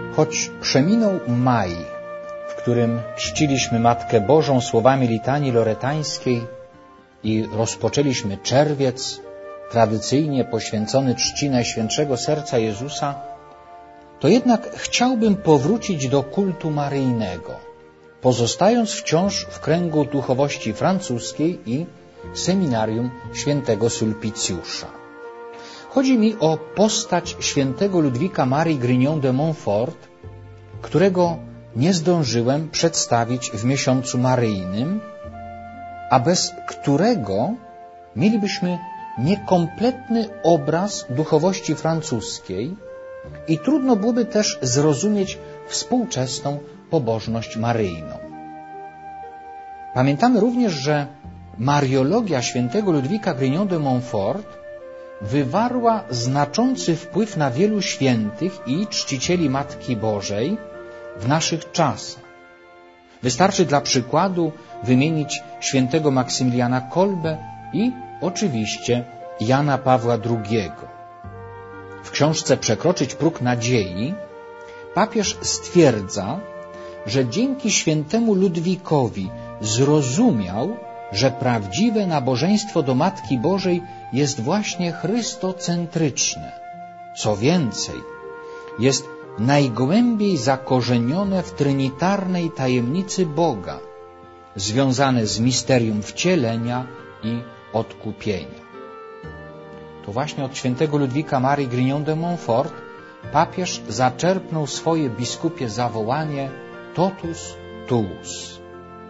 Choć przeminął maj, w którym czciliśmy Matkę Bożą słowami litanii loretańskiej i rozpoczęliśmy czerwiec, tradycyjnie poświęcony czci Najświętszego Serca Jezusa, to jednak chciałbym powrócić do kultu maryjnego, pozostając wciąż w kręgu duchowości francuskiej i seminarium świętego Sulpicjusza. Chodzi mi o postać świętego Ludwika Marii Grignon de Montfort, którego nie zdążyłem przedstawić w miesiącu maryjnym, a bez którego mielibyśmy niekompletny obraz duchowości francuskiej i trudno byłoby też zrozumieć współczesną pobożność maryjną. Pamiętamy również, że mariologia świętego Ludwika Grignon de Montfort wywarła znaczący wpływ na wielu świętych i czcicieli Matki Bożej w naszych czasach. Wystarczy dla przykładu wymienić świętego Maksymiliana Kolbę i oczywiście Jana Pawła II. W książce Przekroczyć próg nadziei papież stwierdza, że dzięki świętemu Ludwikowi zrozumiał, że prawdziwe nabożeństwo do Matki Bożej jest właśnie chrystocentryczne. Co więcej, jest najgłębiej zakorzenione w trinitarnej tajemnicy Boga, związane z misterium wcielenia i odkupienia. To właśnie od świętego Ludwika Marii Grignon de Montfort papież zaczerpnął swoje biskupie zawołanie totus tuus.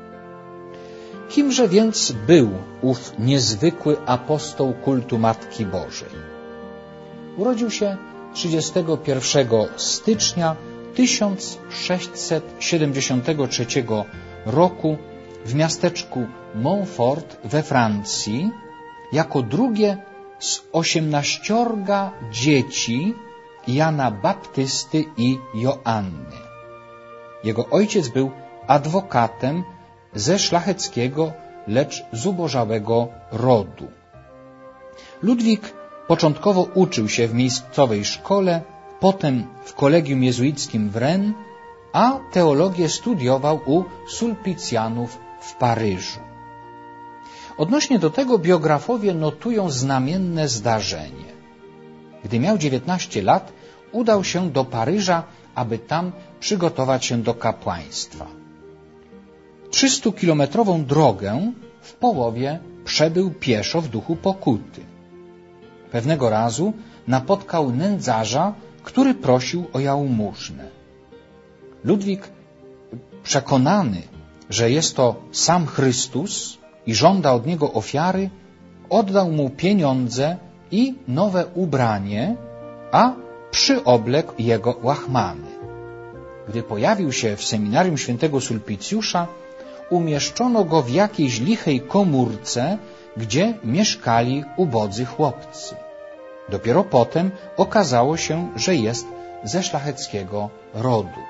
Kimże więc był ów niezwykły apostoł kultu Matki Bożej? Urodził się 31 stycznia 1673 roku w miasteczku Montfort we Francji jako drugie z 18 dzieci Jana Baptysty i Joanny. Jego ojciec był adwokatem ze szlacheckiego, lecz zubożałego rodu. Ludwik początkowo uczył się w miejscowej szkole, potem w kolegium jezuickim w Rennes, a teologię studiował u Sulpicjanów w Paryżu. Odnośnie do tego biografowie notują znamienne zdarzenie. Gdy miał 19 lat, udał się do Paryża, aby tam przygotować się do kapłaństwa. 300-kilometrową drogę w połowie przebył pieszo w duchu pokuty. Pewnego razu napotkał nędzarza, który prosił o jałmużnę. Ludwik, przekonany, że jest to sam Chrystus i żąda od niego ofiary, oddał mu pieniądze i nowe ubranie, a przyoblekł jego łachmany. Gdy pojawił się w seminarium świętego Sulpicjusza, umieszczono go w jakiejś lichej komórce, gdzie mieszkali ubodzy chłopcy. Dopiero potem okazało się, że jest ze szlacheckiego rodu.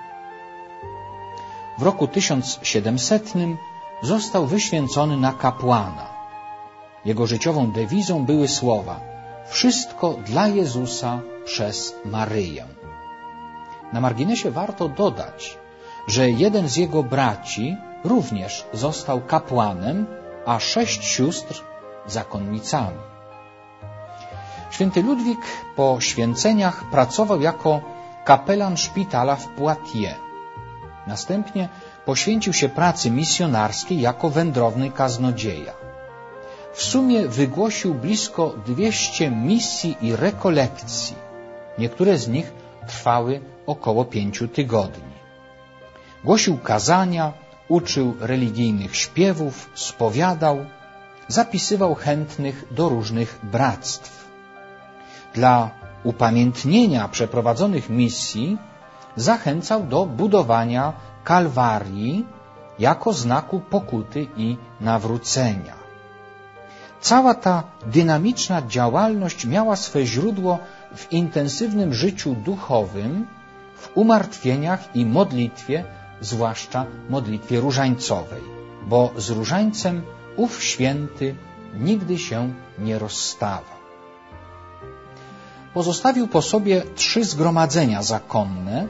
W roku 1700 został wyświęcony na kapłana. Jego życiową dewizą były słowa: wszystko dla Jezusa przez Maryję. Na marginesie warto dodać, że jeden z jego braci również został kapłanem, a 6 sióstr zakonnicami. Święty Ludwik po święceniach pracował jako kapelan szpitala w Poitiers. Następnie poświęcił się pracy misjonarskiej jako wędrowny kaznodzieja. W sumie wygłosił blisko 200 misji i rekolekcji. Niektóre z nich trwały około 5 tygodni. Głosił kazania, uczył religijnych śpiewów, spowiadał, zapisywał chętnych do różnych bractw. Dla upamiętnienia przeprowadzonych misji zachęcał do budowania Kalwarii jako znaku pokuty i nawrócenia. Cała ta dynamiczna działalność miała swe źródło w intensywnym życiu duchowym, w umartwieniach i modlitwie, zwłaszcza modlitwie różańcowej, bo z różańcem ów święty nigdy się nie rozstawał. Pozostawił po sobie 3 zgromadzenia zakonne,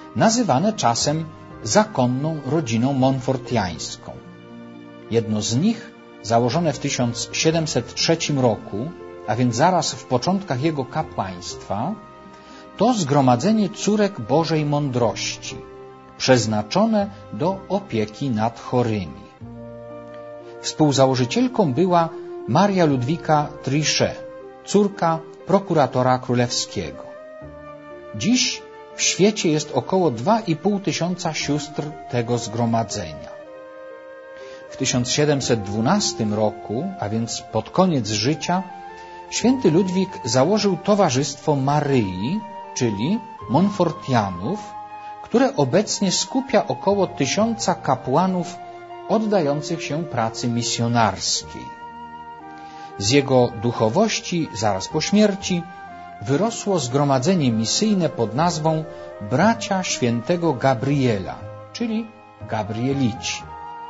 nazywane czasem zakonną rodziną monfortiańską. Jedno z nich, założone w 1703 roku, a więc zaraz w początkach jego kapłaństwa, to Zgromadzenie Córek Bożej Mądrości, przeznaczone do opieki nad chorymi. Współzałożycielką była Maria Ludwika Trichet, córka prokuratora królewskiego. Dziś w świecie jest około 2,5 tysiąca sióstr tego zgromadzenia. W 1712 roku, a więc pod koniec życia, święty Ludwik założył Towarzystwo Maryi, czyli Monfortianów, które obecnie skupia około 1000 kapłanów oddających się pracy misjonarskiej. Z jego duchowości zaraz po śmierci wyrosło zgromadzenie misyjne pod nazwą Bracia Świętego Gabriela, czyli Gabrielici.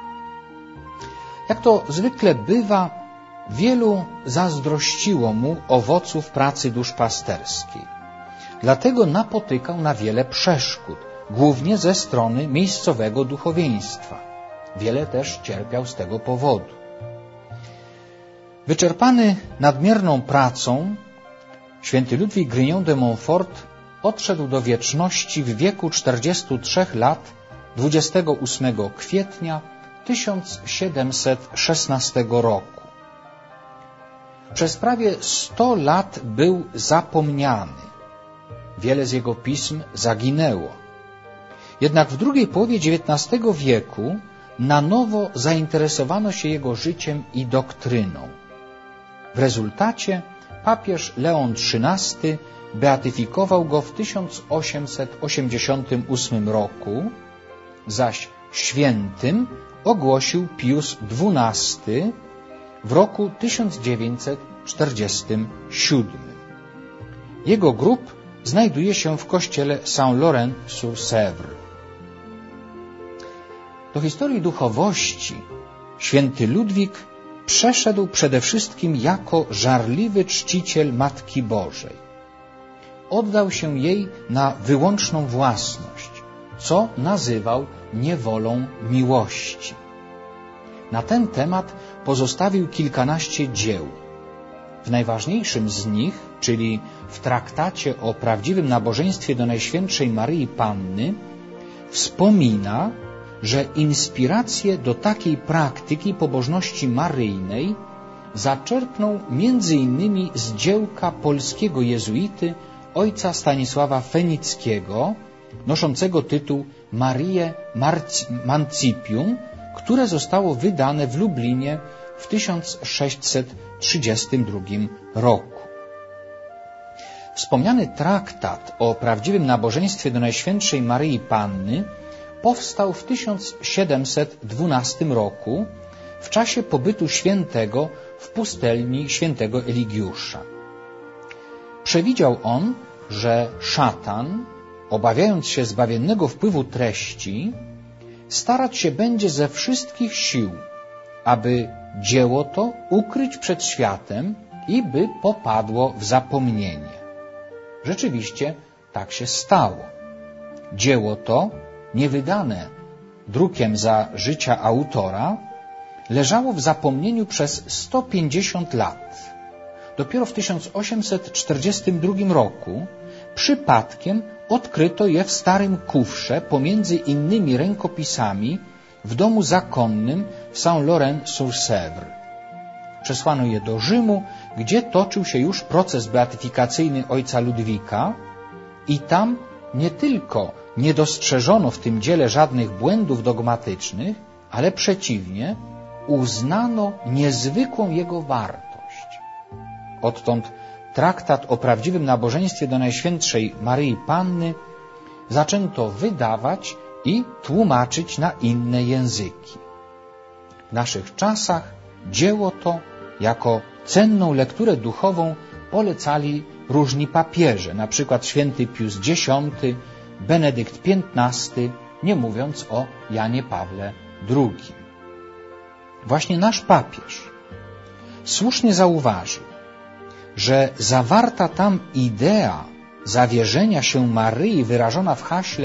Jak to zwykle bywa, wielu zazdrościło mu owoców pracy duszpasterskiej. Dlatego napotykał na wiele przeszkód, głównie ze strony miejscowego duchowieństwa. Wiele też cierpiał z tego powodu. Wyczerpany nadmierną pracą, święty Ludwik Grignon de Montfort odszedł do wieczności w wieku 43 lat 28 kwietnia 1716 roku. Przez prawie 100 lat był zapomniany. Wiele z jego pism zaginęło. Jednak w drugiej połowie XIX wieku na nowo zainteresowano się jego życiem i doktryną. W rezultacie papież Leon XIII beatyfikował go w 1888 roku, zaś świętym ogłosił Pius XII w roku 1947. Jego grób znajduje się w kościele Saint-Laurent-sur-Sèvre. Do historii duchowości święty Ludwik przeszedł przede wszystkim jako żarliwy czciciel Matki Bożej. Oddał się jej na wyłączną własność, co nazywał niewolą miłości. Na ten temat pozostawił kilkanaście dzieł. W najważniejszym z nich, czyli w traktacie o prawdziwym nabożeństwie do Najświętszej Maryi Panny, wspomina, że inspirację do takiej praktyki pobożności maryjnej zaczerpnął m.in. z dziełka polskiego jezuity ojca Stanisława Fenickiego, noszącego tytuł Mariae Mancipium, które zostało wydane w Lublinie w 1632 roku. Wspomniany traktat o prawdziwym nabożeństwie do Najświętszej Maryi Panny powstał w 1712 roku w czasie pobytu świętego w pustelni świętego Eligiusza. Przewidział on, że szatan, obawiając się zbawiennego wpływu treści, starać się będzie ze wszystkich sił, aby dzieło to ukryć przed światem i by popadło w zapomnienie. Rzeczywiście tak się stało. Dzieło to, niewydane drukiem za życia autora, leżało w zapomnieniu przez 150 lat. Dopiero w 1842 roku przypadkiem odkryto je w starym kufrze pomiędzy innymi rękopisami w domu zakonnym w Saint-Laurent-sur-Sèvre. Przesłano je do Rzymu, gdzie toczył się już proces beatyfikacyjny ojca Ludwika i tam nie tylko nie dostrzeżono w tym dziele żadnych błędów dogmatycznych, ale przeciwnie, uznano niezwykłą jego wartość. Odtąd traktat o prawdziwym nabożeństwie do Najświętszej Maryi Panny zaczęto wydawać i tłumaczyć na inne języki. W naszych czasach dzieło to jako cenną lekturę duchową polecali różni papieże, na przykład święty Pius X, Benedykt XV, nie mówiąc o Janie Pawle II. Właśnie nasz papież słusznie zauważył, że zawarta tam idea zawierzenia się Maryi wyrażona w haśle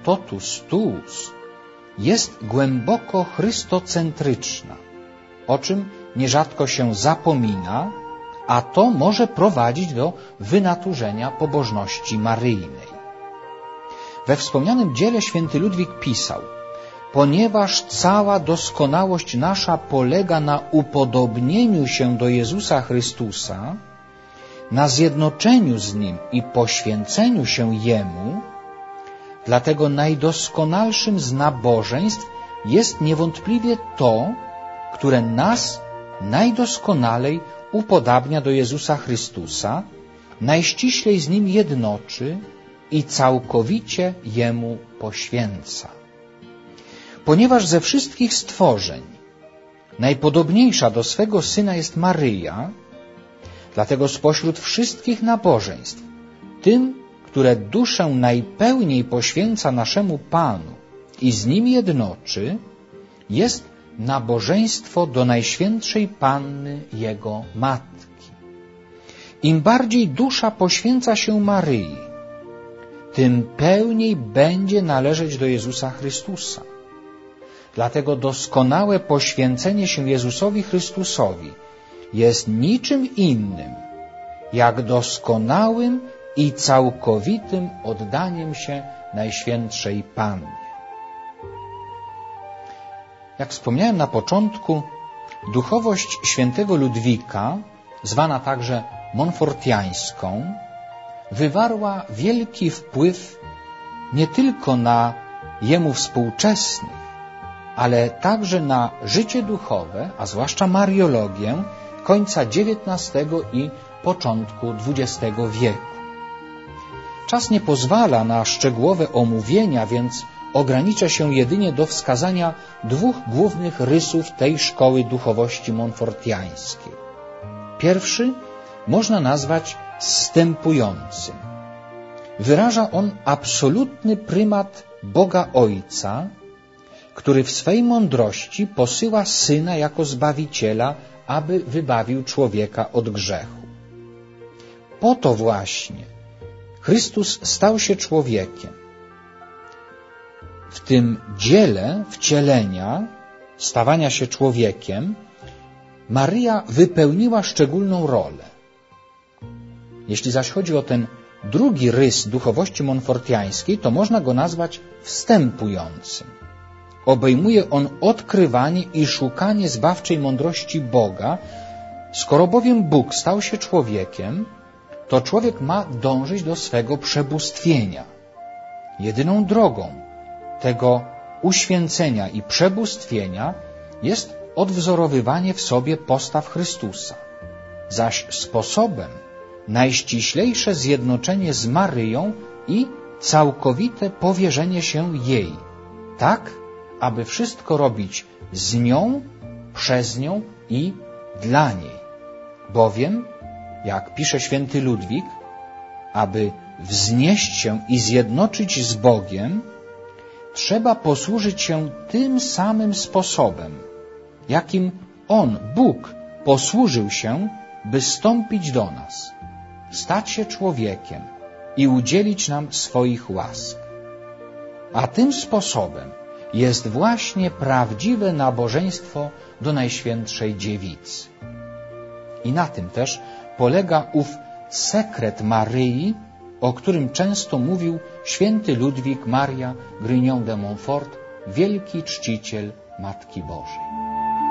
totus tuus jest głęboko chrystocentryczna, o czym nierzadko się zapomina, a to może prowadzić do wynaturzenia pobożności maryjnej. We wspomnianym dziele święty Ludwik pisał: ponieważ cała doskonałość nasza polega na upodobnieniu się do Jezusa Chrystusa, na zjednoczeniu z Nim i poświęceniu się Jemu, dlatego najdoskonalszym z nabożeństw jest niewątpliwie to, które nas najdoskonalej upodabnia do Jezusa Chrystusa, najściślej z Nim jednoczy i całkowicie Jemu poświęca. Ponieważ ze wszystkich stworzeń najpodobniejsza do swego Syna jest Maryja, dlatego spośród wszystkich nabożeństw tym, które duszę najpełniej poświęca naszemu Panu i z Nim jednoczy, jest nabożeństwo do Najświętszej Panny, Jego Matki. Im bardziej dusza poświęca się Maryi, tym pełniej będzie należeć do Jezusa Chrystusa. Dlatego doskonałe poświęcenie się Jezusowi Chrystusowi jest niczym innym, jak doskonałym i całkowitym oddaniem się Najświętszej Pannie. Jak wspomniałem na początku, duchowość świętego Ludwika, zwana także monfortiańską, wywarła wielki wpływ nie tylko na jemu współczesnych, ale także na życie duchowe, a zwłaszcza mariologię końca XIX i początku XX wieku. Czas nie pozwala na szczegółowe omówienia, więc ogranicza się jedynie do wskazania dwóch głównych rysów tej szkoły duchowości monfortiańskiej. Pierwszy można nazwać zstępującym. Wyraża on absolutny prymat Boga Ojca, który w swej mądrości posyła Syna jako Zbawiciela, aby wybawił człowieka od grzechu. Po to właśnie Chrystus stał się człowiekiem. W tym dziele wcielenia, stawania się człowiekiem, Maryja wypełniła szczególną rolę. Jeśli zaś chodzi o ten drugi rys duchowości monfortiańskiej, to można go nazwać wstępującym. Obejmuje on odkrywanie i szukanie zbawczej mądrości Boga. Skoro bowiem Bóg stał się człowiekiem, to człowiek ma dążyć do swego przebóstwienia. Jedyną drogą tego uświęcenia i przebóstwienia jest odwzorowywanie w sobie postaw Chrystusa, zaś sposobem najściślejsze zjednoczenie z Maryją i całkowite powierzenie się jej, tak, aby wszystko robić z nią, przez nią i dla niej. Bowiem, jak pisze święty Ludwik, aby wznieść się i zjednoczyć z Bogiem, trzeba posłużyć się tym samym sposobem, jakim On, Bóg, posłużył się, by stąpić do nas, stać się człowiekiem i udzielić nam swoich łask. A tym sposobem jest właśnie prawdziwe nabożeństwo do Najświętszej Dziewicy. I na tym też polega ów sekret Maryi, o którym często mówił święty Ludwik Maria Grignon de Montfort, wielki czciciel Matki Bożej.